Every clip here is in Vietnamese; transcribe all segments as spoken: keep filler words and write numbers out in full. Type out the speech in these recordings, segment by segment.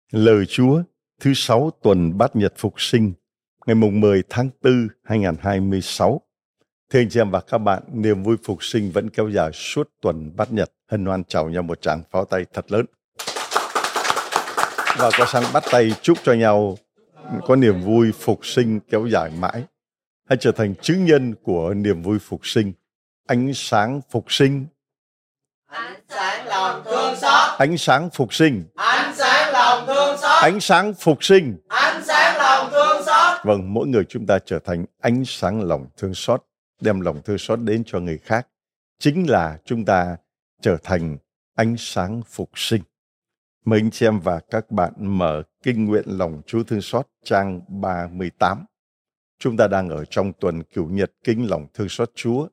Lời Chúa thứ sáu tuần Bát Nhật Phục Sinh, ngày mùng mười tháng tư hai nghìn không trăm hai mươi sáu. Thưa anh chị em và các bạn, niềm vui phục sinh vẫn kéo dài suốt tuần Bát Nhật. Hân hoan chào nhau một tràng pháo tay thật lớn. Và có sang bắt tay chúc cho nhau có niềm vui phục sinh kéo dài mãi. Hãy trở thành chứng nhân của niềm vui phục sinh. Ánh sáng phục sinh. Ánh sáng lòng thương xót. Ánh sáng phục sinh. Ánh sáng lòng thương xót. Ánh sáng phục sinh. Ánh sáng lòng thương xót. Vâng, mỗi người chúng ta trở thành ánh sáng lòng thương xót, đem lòng thương xót đến cho người khác. Chính là chúng ta trở thành ánh sáng phục sinh. Mời anh chị em và các bạn mở kinh nguyện lòng Chúa thương xót trang ba mươi tám. Chúng ta đang ở trong tuần Cửu Nhật kính lòng thương xót Chúa.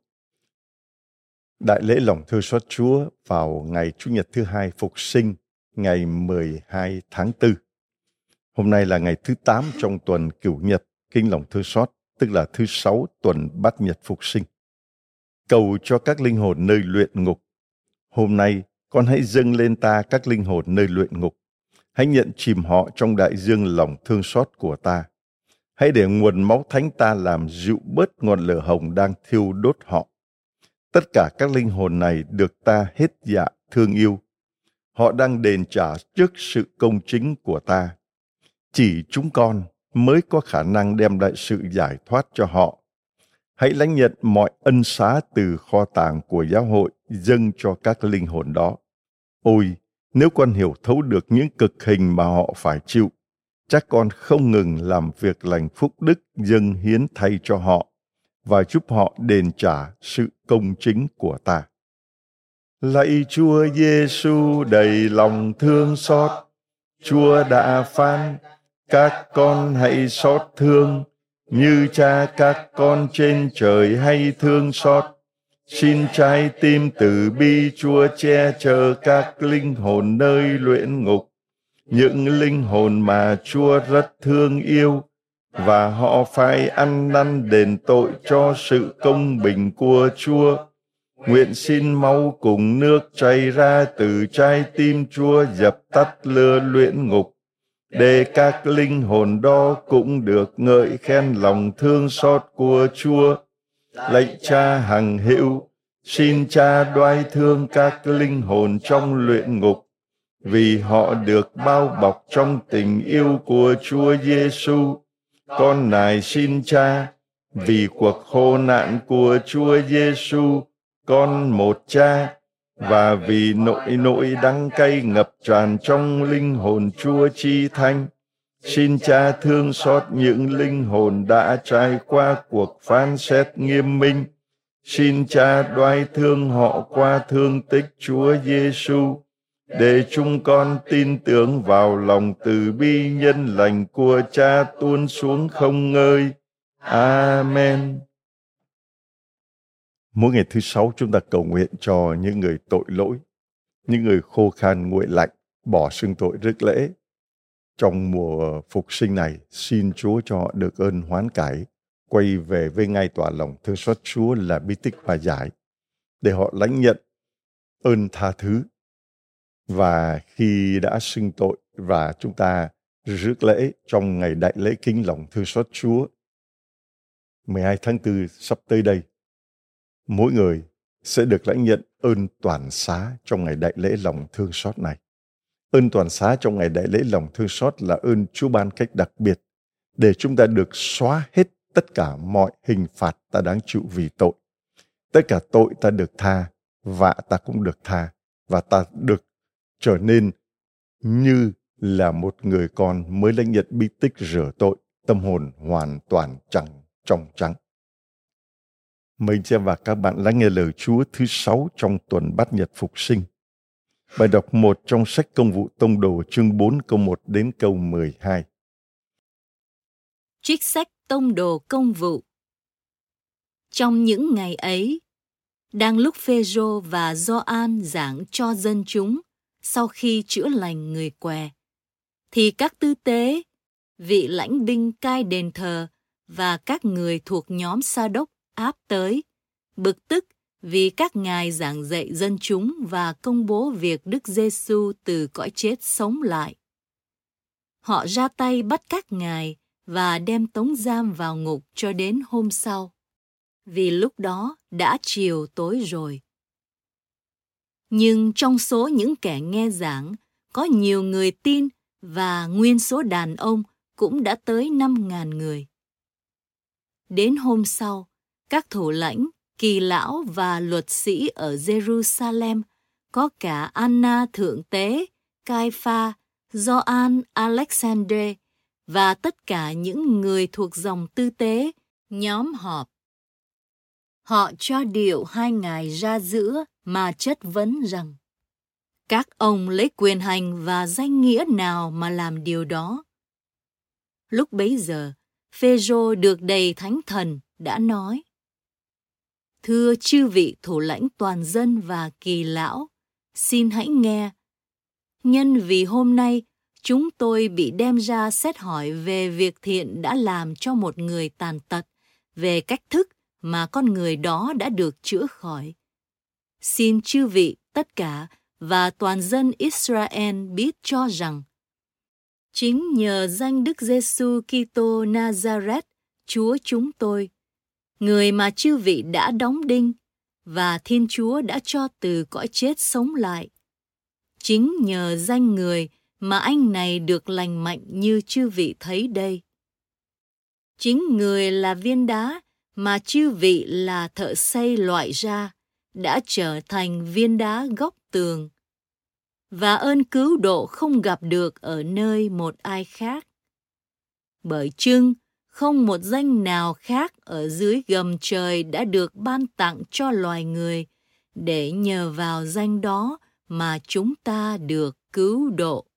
Đại lễ lòng thương xót Chúa vào ngày Chủ nhật thứ hai Phục sinh, ngày mười hai tháng tư. Hôm nay là ngày thứ tám trong tuần Cửu Nhật kính lòng thương xót, tức là thứ sáu tuần Bát Nhật Phục sinh. Cầu cho các linh hồn nơi luyện ngục. Hôm nay, con hãy dâng lên ta các linh hồn nơi luyện ngục. Hãy nhận chìm họ trong đại dương lòng thương xót của ta. Hãy để nguồn máu thánh ta làm dịu bớt ngọn lửa hồng đang thiêu đốt họ. Tất cả các linh hồn này được ta hết dạ thương yêu. Họ đang đền trả trước sự công chính của ta. Chỉ chúng con mới có khả năng đem lại sự giải thoát cho họ. Hãy lãnh nhận mọi ân xá từ kho tàng của giáo hội dâng cho các linh hồn đó. Ôi, nếu con hiểu thấu được những cực hình mà họ phải chịu, chắc con không ngừng làm việc lành phúc đức dâng hiến thay cho họ và giúp họ đền trả sự công chính của ta. Lạy Chúa Giêsu đầy lòng thương xót, Chúa đã phán, các con hãy xót thương, như cha các con trên trời hay thương xót. Xin trái tim từ bi Chúa che chở các linh hồn nơi luyện ngục, những linh hồn mà Chúa rất thương yêu, và họ phải ăn năn đền tội cho sự công bình của Chúa. Nguyện xin máu cùng nước chảy ra từ trái tim Chúa dập tắt lửa luyện ngục, để các linh hồn đó cũng được ngợi khen lòng thương xót của Chúa. Lạy Cha hằng hữu, xin Cha đoái thương các linh hồn trong luyện ngục, vì họ được bao bọc trong tình yêu của Chúa Giêsu. Con nài xin Cha, vì cuộc khổ nạn của Chúa Giêsu, con một Cha, và vì nỗi nỗi đắng cay ngập tràn trong linh hồn Chúa Chi Thánh, xin Cha thương xót những linh hồn đã trải qua cuộc phán xét nghiêm minh. Xin Cha đoái thương họ qua thương tích Chúa Giêsu, để chúng con tin tưởng vào lòng từ bi nhân lành của Cha tuôn xuống không ngơi. Amen. Mỗi ngày thứ sáu chúng ta cầu nguyện cho những người tội lỗi, những người khô khan nguội lạnh, bỏ xưng tội rước lễ. Trong mùa phục sinh này, xin Chúa cho họ được ơn hoán cải, quay về với ngay tòa lòng thương xót Chúa là bí tích hòa giải, để họ lãnh nhận ơn tha thứ. Và khi đã xưng tội và chúng ta rước lễ trong ngày đại lễ kính lòng thương xót Chúa mười hai tháng tư sắp tới đây, mỗi người sẽ được lãnh nhận ơn toàn xá trong ngày đại lễ lòng thương xót này. Ơn toàn xá trong ngày đại lễ lòng thương xót là ơn Chúa ban cách đặc biệt để chúng ta được xóa hết tất cả mọi hình phạt ta đáng chịu vì tội. Tất cả tội ta được tha, vạ ta cũng được tha, và ta được trở nên như là một người con mới lãnh nhận bí tích rửa tội, tâm hồn hoàn toàn chẳng trong trắng. Mời anh chị em và các bạn lắng nghe lời Chúa thứ sáu trong tuần Bát Nhật Phục sinh. Bài đọc một trong sách Công vụ Tông đồ chương bốn câu một đến câu mười hai. Trích sách Tông đồ Công vụ. Trong những ngày ấy, đang lúc Phêrô và Gioan giảng cho dân chúng sau khi chữa lành người què, thì các tư tế, vị lãnh binh cai đền thờ và các người thuộc nhóm Sa đốc áp tới, bực tức vì các ngài giảng dạy dân chúng và công bố việc Đức Giêsu từ cõi chết sống lại. họ ra tay bắt các ngài và đem tống giam vào ngục cho đến hôm sau, vì lúc đó đã chiều tối rồi. Nhưng trong số những kẻ nghe giảng, có nhiều người tin và nguyên số đàn ông cũng đã tới năm ngàn người. Đến hôm sau, các thủ lãnh, kỳ lão và luật sĩ ở Jerusalem, có cả Anna thượng tế, Cai-pha, Gioan Alexander và tất cả những người thuộc dòng tư tế, nhóm họp. Họ cho điệu hai ngài ra giữa mà chất vấn rằng: các ông lấy quyền hành và danh nghĩa nào mà làm điều đó? Lúc bấy giờ, Phêrô được đầy Thánh Thần đã nói: thưa chư vị thủ lãnh toàn dân và kỳ lão, xin hãy nghe. Nhân vì hôm nay chúng tôi bị đem ra xét hỏi về việc thiện đã làm cho một người tàn tật, về cách thức mà con người đó đã được chữa khỏi. Xin chư vị tất cả và toàn dân Israel biết cho rằng chính nhờ danh Đức Giêsu Kitô Nazareth, Chúa chúng tôi, người mà chư vị đã đóng đinh và Thiên Chúa đã cho từ cõi chết sống lại. Chính nhờ danh người mà anh này được lành mạnh như chư vị thấy đây. Chính người là viên đá mà chư vị là thợ xây loại ra, đã trở thành viên đá góc tường, và ơn cứu độ không gặp được ở nơi một ai khác. Bởi chưng không một danh nào khác ở dưới gầm trời đã được ban tặng cho loài người, để nhờ vào danh đó mà chúng ta được cứu độ.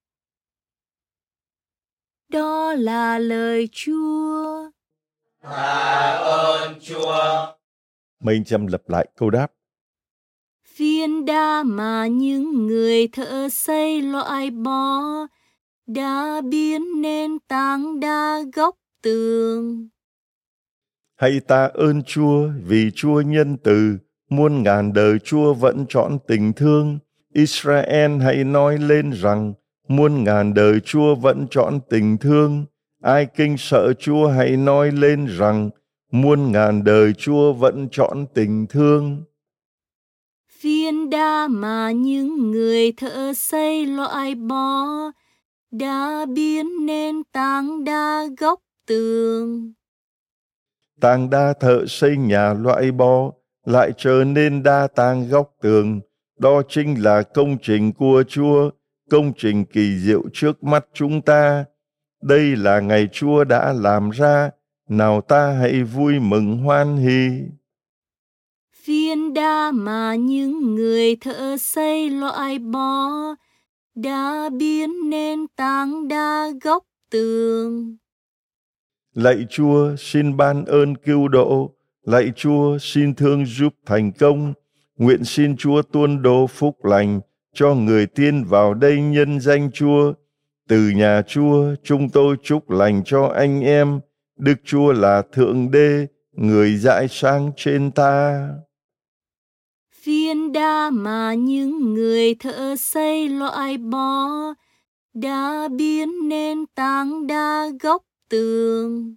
Đó là lời Chúa. Tạ ơn Chúa. Mấy anh chị em lặp lại câu đáp. Viên đá mà những người thợ xây loại bỏ đã biến nên tảng đá góc tường. Hãy tạ ơn Chúa vì Chúa nhân từ, muôn ngàn đời Chúa vẫn trọn tình thương. Israel hãy nói lên rằng muôn ngàn đời Chúa vẫn trọn tình thương. Ai kinh sợ Chúa hãy nói lên rằng muôn ngàn đời Chúa vẫn trọn tình thương. Viên đá mà những người thợ xây loại bỏ đã biến nên tảng đá góc tường. Tảng đá thợ xây nhà loại bỏ lại trở nên đá tảng góc tường. Đó chính là công trình của Chúa, công trình kỳ diệu trước mắt chúng ta. Đây là ngày Chúa đã làm ra, nào ta hãy vui mừng hoan hỉ. Viên đá mà những người thợ xây loại bỏ đã biến nên tảng đá góc tường. Lạy Chúa, xin ban ơn cứu độ. Lạy Chúa, xin thương giúp thành công. Nguyện xin Chúa tuôn đổ phúc lành cho người tin vào đây nhân danh Chúa. Từ nhà Chúa, chúng tôi chúc lành cho anh em. Đức Chúa là Thượng Đế, người dạy sáng trên ta. Viên đá mà những người thợ xây loại bỏ đã biến nên tảng đá góc tường.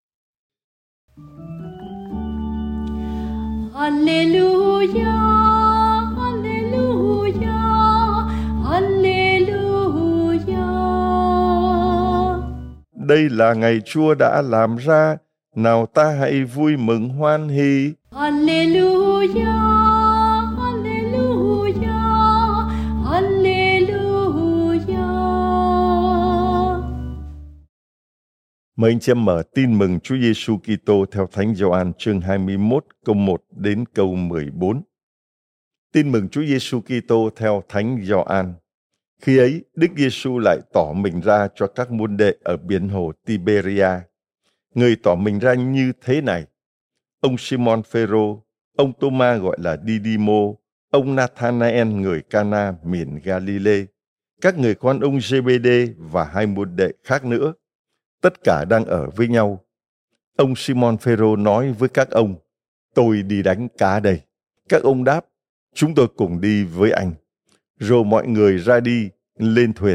Hallelujah, hallelujah, hallelujah. Đây là ngày Chúa đã làm ra, nào ta hãy vui mừng hoan hỉ. Hallelujah. Mời anh chị em mở tin mừng Chúa Giêsu Kitô theo Thánh Gioan chương hai mươi mốt câu một đến câu mười bốn. Tin mừng Chúa Giêsu Kitô theo Thánh Gioan. Khi ấy, Đức Giêsu lại tỏ mình ra cho các môn đệ ở biển hồ Tiberia. Người tỏ mình ra như thế này: ông Simon Phêrô, ông Tô-ma gọi là Đi-đi-mô, ông Nathanael người Cana miền Galilee, các người con ông Giê-bê-đê và hai môn đệ khác nữa. Tất cả đang ở với nhau. Ông Simon Phêrô nói với các ông: tôi đi đánh cá đây. Các ông đáp: chúng tôi cùng đi với anh. Rồi mọi người ra đi, lên thuyền,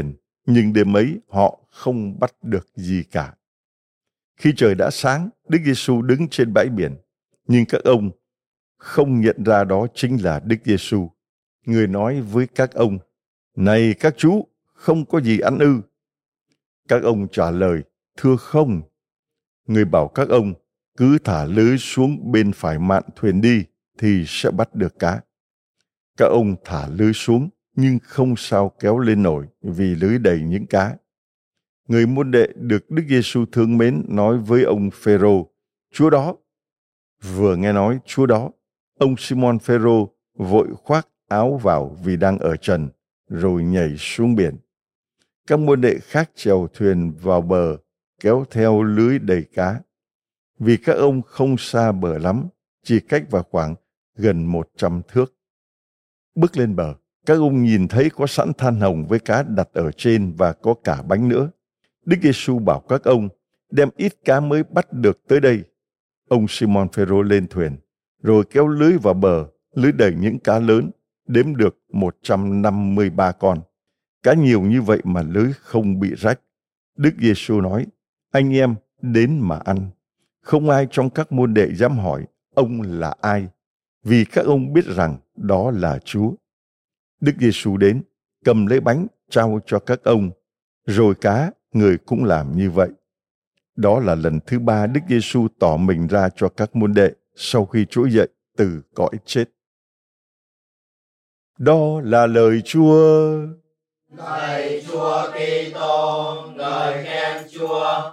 nhưng đêm ấy họ không bắt được gì cả. Khi trời đã sáng, Đức Giêsu đứng trên bãi biển, nhưng các ông không nhận ra đó chính là Đức Giêsu. Người nói với các ông: "Này các chú, không có gì ăn ư?" Các ông trả lời: "Thưa không." Người bảo các ông: "Cứ thả lưới xuống bên phải mạn thuyền đi, thì sẽ bắt được cá." Các ông thả lưới xuống, nhưng không sao kéo lên nổi vì lưới đầy những cá. Người môn đệ được Đức Giêsu thương mến nói với ông Phêrô: "Chúa đó." Vừa nghe nói Chúa đó, ông Simon Phêrô vội khoác áo vào vì đang ở trần, rồi nhảy xuống biển. Các môn đệ khác chèo thuyền vào bờ, kéo theo lưới đầy cá. Vì các ông không xa bờ lắm, chỉ cách vào khoảng gần một trăm thước. Bước lên bờ, các ông nhìn thấy có sẵn than hồng với cá đặt ở trên và có cả bánh nữa. Đức Giêsu bảo các ông đem ít cá mới bắt được tới đây. Ông Simon Phêrô lên thuyền, rồi kéo lưới vào bờ, lưới đầy những cá lớn, đếm được một trăm năm mươi ba con. Cá nhiều như vậy mà lưới không bị rách. Đức Giêsu nói: "Anh em đến mà ăn." Không ai trong các môn đệ dám hỏi ông là ai, vì các ông biết rằng đó là Chúa. Đức Giêsu đến, cầm lấy bánh trao cho các ông, rồi cá người cũng làm như vậy. Đó là lần thứ ba Đức Giêsu tỏ mình ra cho các môn đệ sau khi trỗi dậy từ cõi chết. Đó là lời Chúa. Lạy Chúa Kitô, ngợi khen Chúa.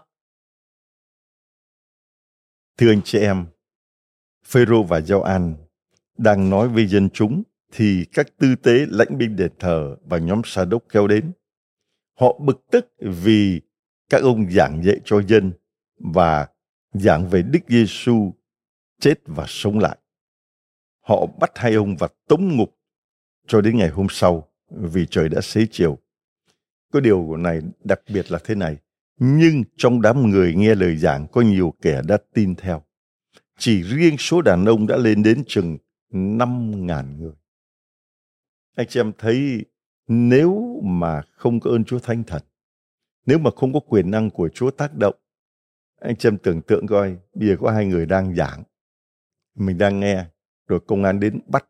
Thưa anh chị em, Phêrô và Gioan đang nói với dân chúng thì các tư tế lãnh binh đền thờ và nhóm Sa Đốc kéo đến. Họ bực tức vì các ông giảng dạy cho dân và giảng về Đức Giêsu chết và sống lại. Họ bắt hai ông và tống ngục cho đến ngày hôm sau vì trời đã xế chiều. Có điều này đặc biệt là thế này, nhưng trong đám người nghe lời giảng có nhiều kẻ đã tin theo. Chỉ riêng số đàn ông đã lên đến chừng năm ngàn người. Anh chị em thấy, nếu mà không có ơn Chúa Thánh Thần, nếu mà không có quyền năng của Chúa tác động, anh chị em tưởng tượng coi, bây giờ có hai người đang giảng, mình đang nghe, rồi công an đến bắt,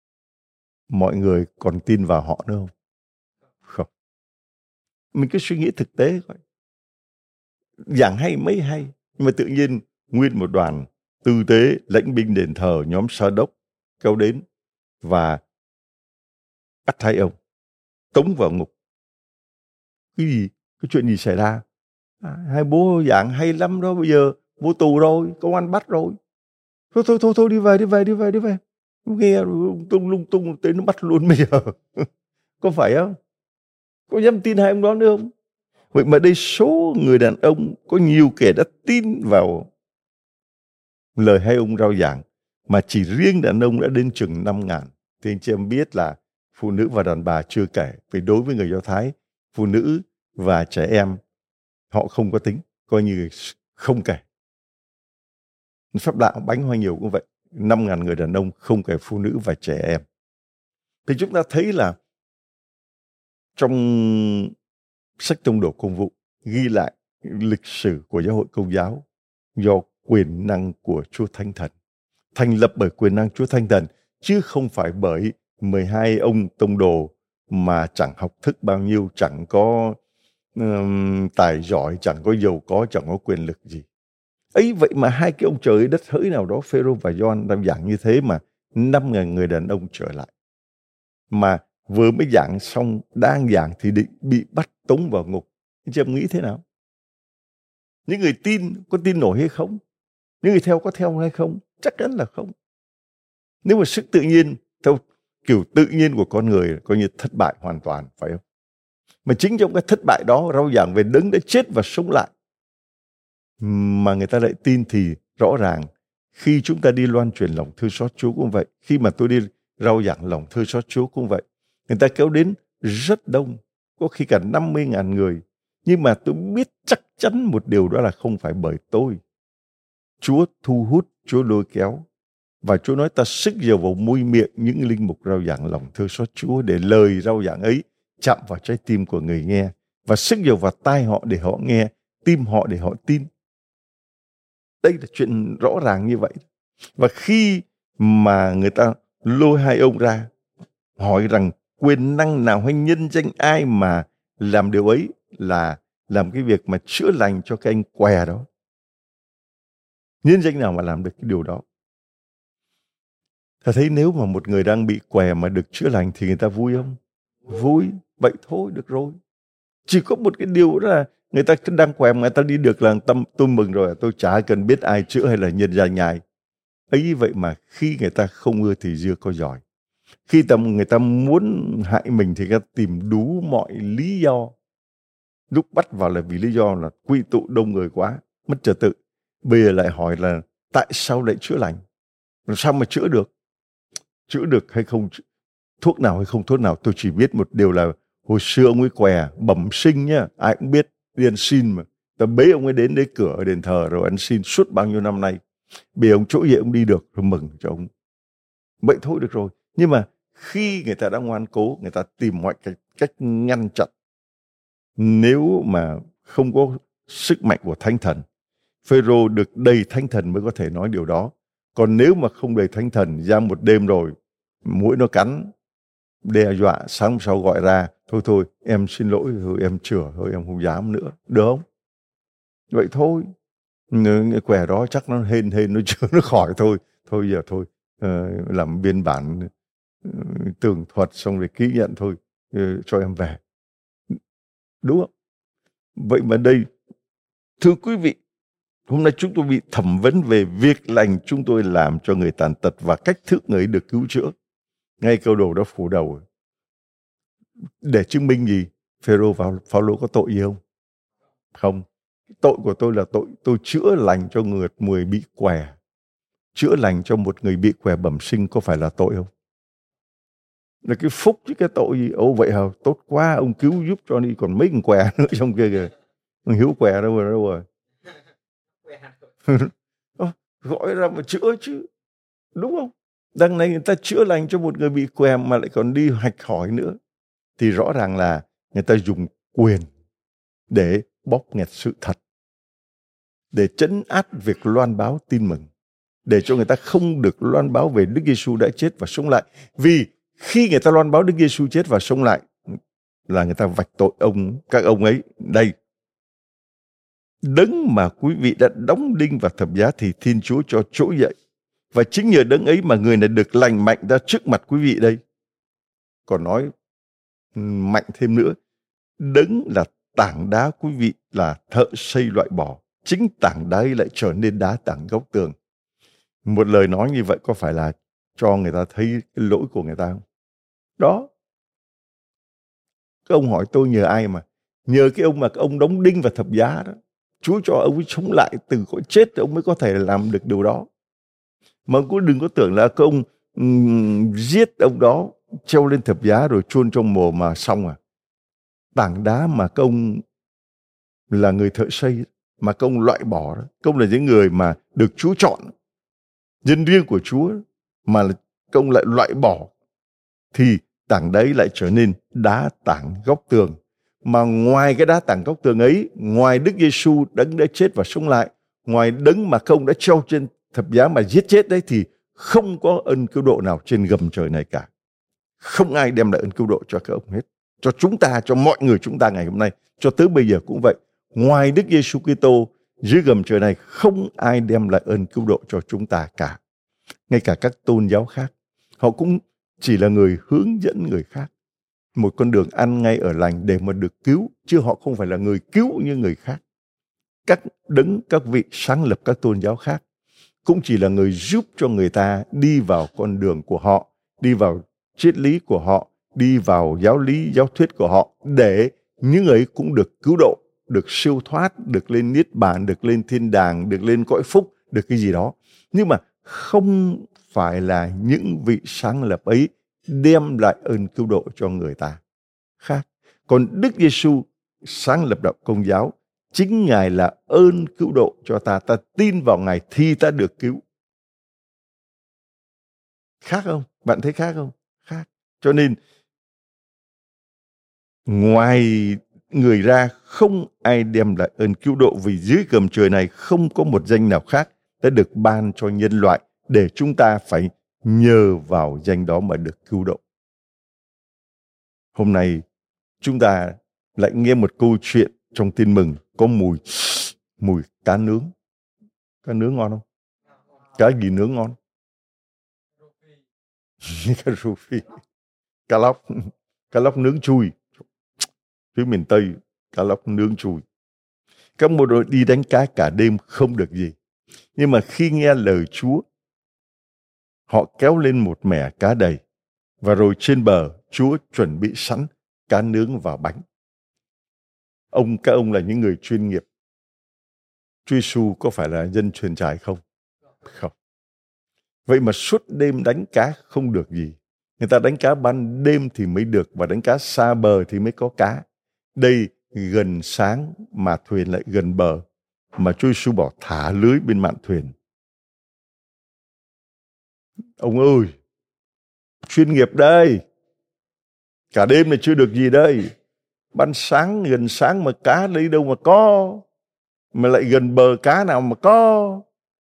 mọi người còn tin vào họ nữa không? Không. Mình cứ suy nghĩ thực tế coi. Giảng hay mấy hay, nhưng mà tự nhiên nguyên một đoàn tư tế, lãnh binh đền thờ, nhóm Sa Đốc kéo đến và bắt hai ông, tống vào ngục. Cái gì? Cái chuyện gì xảy ra? À, hai bố giảng hay lắm đó, bây giờ bố tù rồi, công an bắt rồi. Thôi thôi thôi thôi đi về đi về đi về đi về. Nghe lung tung lung tung tới nó bắt luôn bây giờ. Có phải không? Có dám tin hai ông đó nữa không? Vậy mà đây số người đàn ông có nhiều kẻ đã tin vào lời hai ông rao giảng, mà chỉ riêng đàn ông đã đến chừng năm ngàn. Thì anh chị em biết là phụ nữ và đàn bà chưa kể, vì đối với người Do Thái, phụ nữ và trẻ em họ không có tính, coi như không kể. Phép lạ bánh hoa nhiều cũng vậy, năm ngàn người đàn ông không kể phụ nữ và trẻ em. Thì chúng ta thấy là trong sách Tông Đồ Công vụ ghi lại lịch sử của giáo hội Công giáo do quyền năng của Chúa Thánh Thần, thành lập bởi quyền năng Chúa Thánh Thần, chứ không phải bởi mười hai ông tông đồ mà chẳng học thức bao nhiêu, chẳng có um, tài giỏi, chẳng có giàu có, chẳng có quyền lực gì. Ấy vậy mà hai cái ông trời đất hỡi nào đó, Phêrô và Gioan đang giảng như thế mà năm ngàn người đàn ông trở lại. Mà vừa mới giảng xong, đang giảng thì định bị bắt tống vào ngục. Anh chị em nghĩ thế nào? Những người tin có tin nổi hay không? Những người theo có theo hay không? Chắc chắn là không. Nếu mà sức tự nhiên, theo kiểu tự nhiên của con người, coi như thất bại hoàn toàn, phải không? Mà chính trong cái thất bại đó, rao giảng về Đấng đã chết và sống lại, mà người ta lại tin, thì rõ ràng khi chúng ta đi loan truyền lòng thương xót Chúa cũng vậy. Khi mà tôi đi rao giảng lòng thương xót Chúa cũng vậy. Người ta kéo đến rất đông, có khi cả năm mươi ngàn người. Nhưng mà tôi biết chắc chắn một điều, đó là không phải bởi tôi. Chúa thu hút, Chúa lôi kéo. Và Chúa nói ta sức dầu vào môi miệng những linh mục rao giảng lòng thương xót Chúa, để lời rao giảng ấy chạm vào trái tim của người nghe, và sức dầu vào tai họ để họ nghe, tim họ để họ tin. Đây là chuyện rõ ràng như vậy. Và khi mà người ta lôi hai ông ra hỏi rằng quyền năng nào hay nhân danh ai mà làm điều ấy, là làm cái việc mà chữa lành cho cái anh què đó. Nhân danh nào mà làm được cái điều đó? Ta thấy nếu mà một người đang bị què mà được chữa lành thì người ta vui không? Vui. Vậy thôi được rồi. Chỉ có một cái điều đó là người ta đang què mà người ta đi được là tâm tôi mừng rồi. Tôi chả cần biết ai chữa hay là nhân danh ai. Ấy vậy mà khi người ta không ưa thì dưa có giỏi. Khi tầm người ta muốn hại mình thì người ta tìm đủ mọi lý do. Lúc bắt vào là vì lý do là quy tụ đông người quá, mất trật tự. Bây giờ lại hỏi là tại sao lại chữa lành? Làm sao mà chữa được? Chữa được hay không? Thuốc nào hay không thuốc nào? Tôi chỉ biết một điều là hồi xưa ông ấy què, bẩm sinh nhá. Ai cũng biết, đi ăn xin mà. Ta bế ông ấy đến đấy cửa ở đền thờ rồi ăn xin suốt bao nhiêu năm nay. Bây giờ ông chỗ gì ông đi được, rồi mừng cho ông. Vậy thôi được rồi. Nhưng mà khi người ta đã ngoan cố, người ta tìm mọi cách, cách ngăn chặn. Nếu mà không có sức mạnh của Thánh Thần, Phêrô được đầy Thánh Thần mới có thể nói điều đó. Còn nếu mà không đầy Thánh Thần, ra một đêm rồi, mũi nó cắn, đe dọa, sáng sau gọi ra, thôi thôi, em xin lỗi, thôi em chữa, thôi em không dám nữa, được không? Vậy thôi, cái què đó chắc nó hên hên, nó chữa nó khỏi thôi, thôi giờ thôi, uh, làm biên bản uh, tường thuật xong rồi ký nhận thôi, uh, cho em về. Đúng không? Vậy mà đây, thưa quý vị, hôm nay chúng tôi bị thẩm vấn về việc lành chúng tôi làm cho người tàn tật và cách thức người ấy được cứu chữa. Ngay câu đầu đó phủ đầu. Để chứng minh gì? Phêrô và Phao-lô có tội gì không? Không. Tội của tôi là tội tôi chữa lành cho người, người bị què. Chữa lành cho một người bị què bẩm sinh có phải là tội không? Là cái phúc chứ cái tội gì? Ồ vậy hả? Tốt quá, ông cứu giúp cho đi, còn mấy con què nữa trong kia kìa. Ông Hiếu què đâu rồi, đâu rồi? Gọi ra mà chữa chứ, đúng không? Đằng này người ta chữa lành cho một người bị què mà lại còn đi hạch hỏi nữa, thì rõ ràng là người ta dùng quyền để bóp nghẹt sự thật, để trấn áp việc loan báo tin mừng, để cho người ta không được loan báo về Đức Giêsu đã chết và sống lại. Vì khi người ta loan báo Đức Giêsu chết và sống lại là người ta vạch tội ông các ông ấy. Đây, đấng mà quý vị đã đóng đinh vào thập giá thì Thiên Chúa cho trỗi dậy, và chính nhờ đấng ấy mà người này được lành mạnh ra trước mặt quý vị đây. Còn nói mạnh thêm nữa, đấng là tảng đá quý vị là thợ xây loại bỏ, chính tảng đá ấy lại trở nên đá tảng gốc tường. Một lời nói như vậy có phải là cho người ta thấy cái lỗi của người ta không? Đó. Các ông hỏi tôi nhờ ai mà? Nhờ cái ông mà cái ông đóng đinh vào thập giá đó. Chúa cho ông ấy sống lại từ cõi chết thì ông mới có thể làm được điều đó. Mà cũng đừng có tưởng là cái ông um, giết ông đó, treo lên thập giá rồi chôn trong mồ mà xong à. Tảng đá mà các ông là người thợ xây, mà các ông loại bỏ đó. Các ông là những người mà được Chúa chọn, dân riêng của Chúa, mà các ông lại loại bỏ, thì tảng đấy lại trở nên đá tảng góc tường. Mà ngoài cái đá tảng góc tường ấy, ngoài Đức Giêsu đấng đã chết và sống lại, ngoài đấng mà các ông đã treo trên thập giá mà giết chết đấy, thì không có ân cứu độ nào trên gầm trời này cả. Không ai đem lại ân cứu độ cho các ông hết. Cho chúng ta, cho mọi người chúng ta ngày hôm nay, cho tới bây giờ cũng vậy. Ngoài Đức Giêsu Kitô, dưới gầm trời này không ai đem lại ân cứu độ cho chúng ta cả. Ngay cả các tôn giáo khác, họ cũng chỉ là người hướng dẫn người khác một con đường ăn ngay ở lành để mà được cứu, chứ họ không phải là người cứu như người khác. Các đấng, các vị sáng lập các tôn giáo khác cũng chỉ là người giúp cho người ta đi vào con đường của họ, đi vào triết lý của họ, đi vào giáo lý, giáo thuyết của họ, để những ấy cũng được cứu độ, được siêu thoát, được lên niết bàn, được lên thiên đàng, được lên cõi phúc, được cái gì đó. Nhưng mà không phải là những vị sáng lập ấy đem lại ơn cứu độ cho người ta. Khác. Còn Đức Giêsu sáng lập đạo Công giáo, chính Ngài là ơn cứu độ cho ta. Ta tin vào Ngài thì ta được cứu. Khác không? Bạn thấy khác không? Khác. Cho nên ngoài người ra, không ai đem lại ơn cứu độ, vì dưới gầm trời này không có một danh nào khác đã được ban cho nhân loại để chúng ta phải nhờ vào danh đó mà được cứu độ. Hôm nay chúng ta lại nghe một câu chuyện trong Tin Mừng có mùi mùi cá nướng. Cá nướng ngon không? Cá gì nướng ngon? Cá rô phi, cá lóc, cá lóc nướng chùi. Phía miền Tây, cá lóc nướng chùi. Các bộ đội đi đánh cá cả đêm không được gì. Nhưng mà khi nghe lời Chúa, họ kéo lên một mẻ cá đầy. Và rồi trên bờ, Chúa chuẩn bị sẵn cá nướng và bánh. Ông, các ông là những người chuyên nghiệp. Chúa Giêsu có phải là dân truyền trải không? Không. Vậy mà suốt đêm đánh cá không được gì. Người ta đánh cá ban đêm thì mới được, và đánh cá xa bờ thì mới có cá. Đây gần sáng mà thuyền lại gần bờ, mà Chúa Giêsu bảo thả lưới bên mạn thuyền. Ông ơi, chuyên nghiệp đây. Cả đêm này chưa được gì đây. Ban sáng, gần sáng mà cá lấy đâu mà có. Mà lại gần bờ cá nào mà có.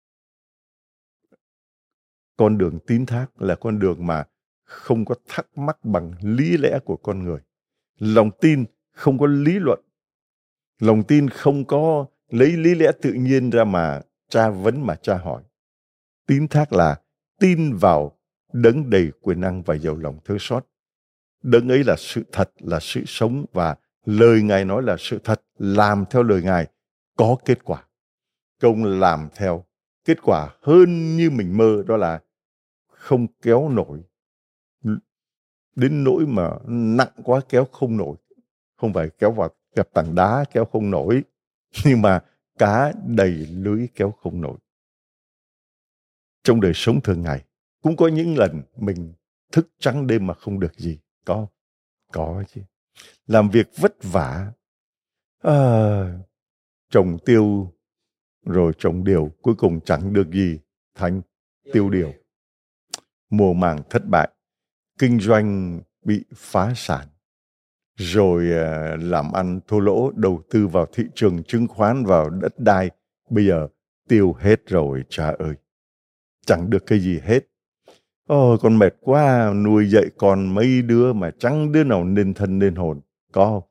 Con đường tín thác là con đường mà không có thắc mắc bằng lý lẽ của con người. Lòng tin không có lý luận. Lòng tin không có lấy lý lẽ tự nhiên ra mà tra vấn mà tra hỏi. Tín thác là tin vào đấng đầy quyền năng và giàu lòng thương xót. Đấng ấy là sự thật, là sự sống, và lời Ngài nói là sự thật. Làm theo lời Ngài có kết quả. Công làm theo kết quả hơn như mình mơ, đó là không kéo nổi. Đến nỗi mà nặng quá kéo không nổi. Không phải kéo vào gặp tảng đá kéo không nổi, nhưng mà cá đầy lưới kéo không nổi. Trong đời sống thường ngày cũng có những lần mình thức trắng đêm mà không được gì. Có, có chứ. Làm việc vất vả, à, trồng tiêu rồi trồng điều, cuối cùng chẳng được gì, thành tiêu điều. Mùa màng thất bại, kinh doanh bị phá sản, rồi uh, làm ăn thua lỗ, đầu tư vào thị trường chứng khoán, vào đất đai, bây giờ tiêu hết rồi, cha ơi. Chẳng được cái gì hết. Ôi, con mệt quá, nuôi dạy con mấy đứa mà chẳng đứa nào nên thân nên hồn. Có không?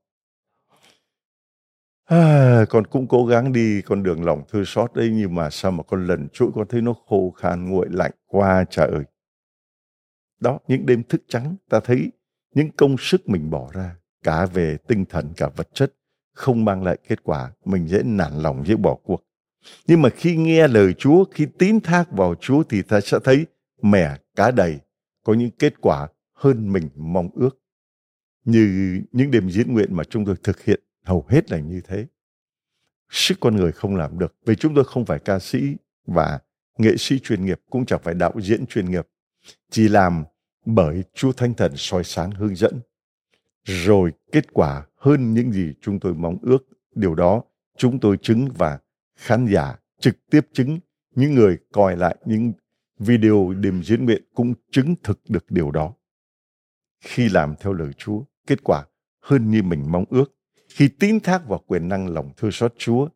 À, con cũng cố gắng đi con đường lòng thương xót đấy, nhưng mà sao mà con lần trỗi con thấy nó khô khan nguội lạnh quá, trời ơi. Đó, những đêm thức trắng, ta thấy những công sức mình bỏ ra, cả về tinh thần, cả vật chất, không mang lại kết quả, mình dễ nản lòng, dễ bỏ cuộc. Nhưng mà khi nghe lời Chúa, khi tín thác vào Chúa thì ta sẽ thấy mẻ cá đầy, có những kết quả hơn mình mong ước. Như những đêm diễn nguyện mà chúng tôi thực hiện hầu hết là như thế. Sức con người không làm được, vì chúng tôi không phải ca sĩ và nghệ sĩ chuyên nghiệp, cũng chẳng phải đạo diễn chuyên nghiệp. Chỉ làm bởi Chúa Thánh Thần soi sáng hướng dẫn. Rồi kết quả hơn những gì chúng tôi mong ước. Điều đó chúng tôi chứng, và khán giả trực tiếp chứng, những người coi lại những video đêm diễn nguyện cũng chứng thực được điều đó. Khi làm theo lời Chúa, kết quả hơn như mình mong ước. Khi tín thác vào quyền năng lòng thương xót Chúa,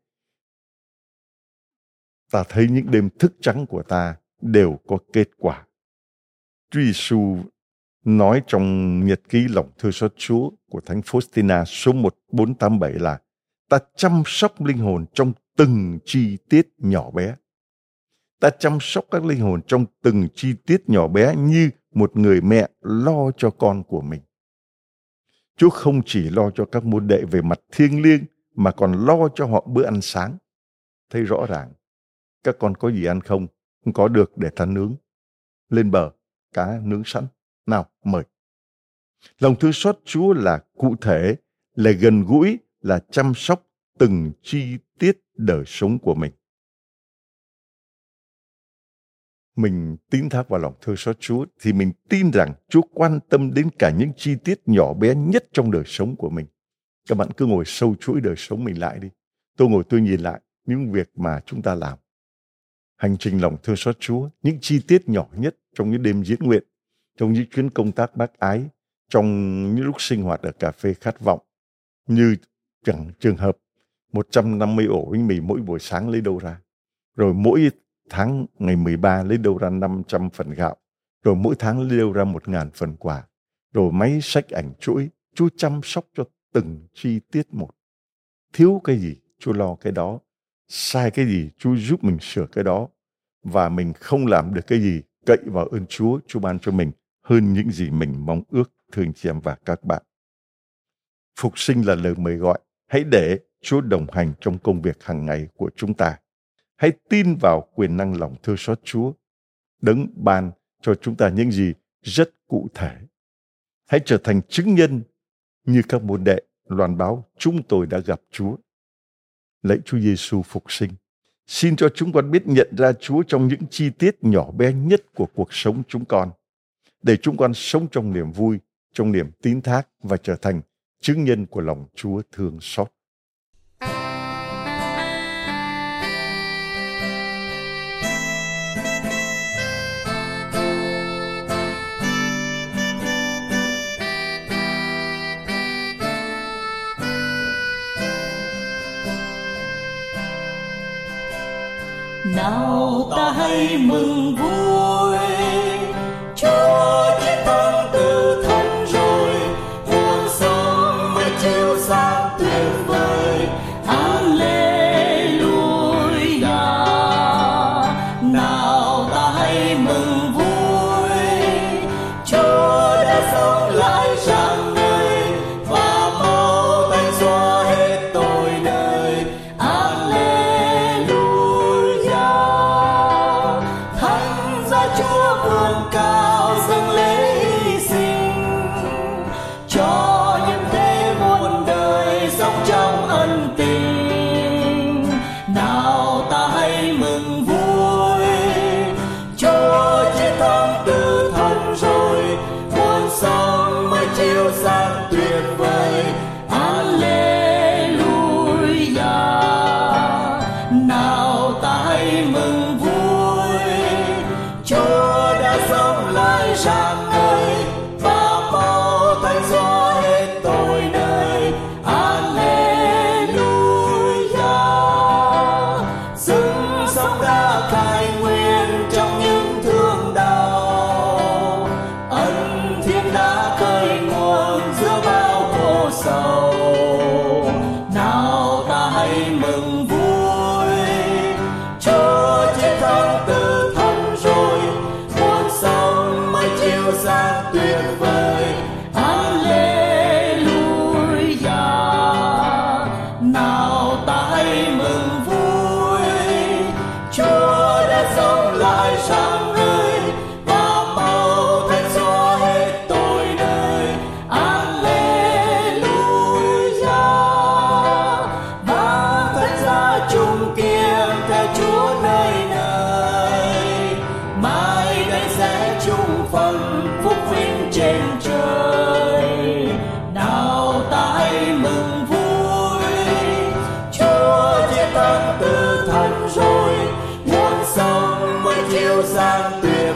ta thấy những đêm thức trắng của ta đều có kết quả. Chúa Giêsu nói trong nhật ký lòng thương xót Chúa của Thánh Faustina số một bốn tám bảy là: ta chăm sóc linh hồn trong từng chi tiết nhỏ bé. Ta chăm sóc các linh hồn trong từng chi tiết nhỏ bé như một người mẹ lo cho con của mình. Chúa không chỉ lo cho các môn đệ về mặt thiêng liêng, mà còn lo cho họ bữa ăn sáng. Thấy rõ ràng, các con có gì ăn không? Không có được để ta nướng. Lên bờ, cá nướng sẵn. Nào, mời. Lòng thương xót Chúa là cụ thể, là gần gũi, là chăm sóc từng chi tiết đời sống của mình. Mình tín thác vào lòng thương xót Chúa thì mình tin rằng Chúa quan tâm đến cả những chi tiết nhỏ bé nhất trong đời sống của mình. Các bạn cứ ngồi sâu chuỗi đời sống mình lại đi. Tôi ngồi tôi nhìn lại những việc mà chúng ta làm. Hành trình lòng thương xót Chúa, những chi tiết nhỏ nhất trong những đêm diễn nguyện, trong những chuyến công tác bác ái, trong những lúc sinh hoạt ở cà phê khát vọng, như Chẳng trường hợp một trăm năm mươi ổ bánh mì mỗi buổi sáng lấy đâu ra? Rồi mỗi tháng ngày mười ba lấy đâu ra năm trăm phần gạo? Rồi mỗi tháng lấy đâu ra một ngàn phần quà? Rồi máy xách ảnh chuỗi, Chúa chăm sóc cho từng chi tiết một. Thiếu cái gì, Chúa lo cái đó. Sai cái gì, Chúa giúp mình sửa cái đó. Và mình không làm được cái gì, cậy vào ơn Chúa, Chúa ban cho mình hơn những gì mình mong ước, thưa anh chị em và các bạn. Phục sinh là lời mời gọi. Hãy để Chúa đồng hành trong công việc hàng ngày của chúng ta. Hãy tin vào quyền năng lòng thương xót Chúa, đấng ban cho chúng ta những gì rất cụ thể. Hãy trở thành chứng nhân như các môn đệ loan báo chúng tôi đã gặp Chúa. Lạy Chúa Giêsu phục sinh, xin cho chúng con biết nhận ra Chúa trong những chi tiết nhỏ bé nhất của cuộc sống chúng con, để chúng con sống trong niềm vui, trong niềm tín thác và trở thành chứng nhân của lòng Chúa thương xót. Nào ta hãy mừng vui, Chúa chiến thắng từ thân rồi, muôn sống mới chiếu sáng tuyệt vời. Alleluia. Nào ta hãy mừng vui, Chúa đã sống lại rạng ngời và mau tay xóa hết tội đời. Chúa vươn cao dâng lễ hy sinh cho nhân thế muôn đời sống trong ân tình. Nào ta hãy mừng vui, Chúa chiến thắng từ thân rồi, muôn sống mới chiếu sáng tuyệt vời. Alleluia. Nào ta hãy mừng vui, Chúa đã sống lại rạng ngời và mau thanh xóa hết tội đời. Alleluia. Rừng sống đã khai nguyên trong những thương đau, ân thiên đã khơi nguồn giữa bao khổ sầu. Nào ta hãy mừng vui, Chúa chiến thắng từ thân rồi, muôn sống mới chiếu sáng tuyệt vời. Alleluia. Nào ta hãy mừng vui, Chúa đã sống lại rạng ngời và mau thanh xóa hết tội đời. Alleluia. Vang thanh giá chung kiên theo Chúa nơi nơi, mai đây sẽ chung phần phúc vinh trên trời. Nào ta hãy mừng vui, Chúa chiến thắng từ thân rồi, muôn sống mới chiếu sáng tuyệt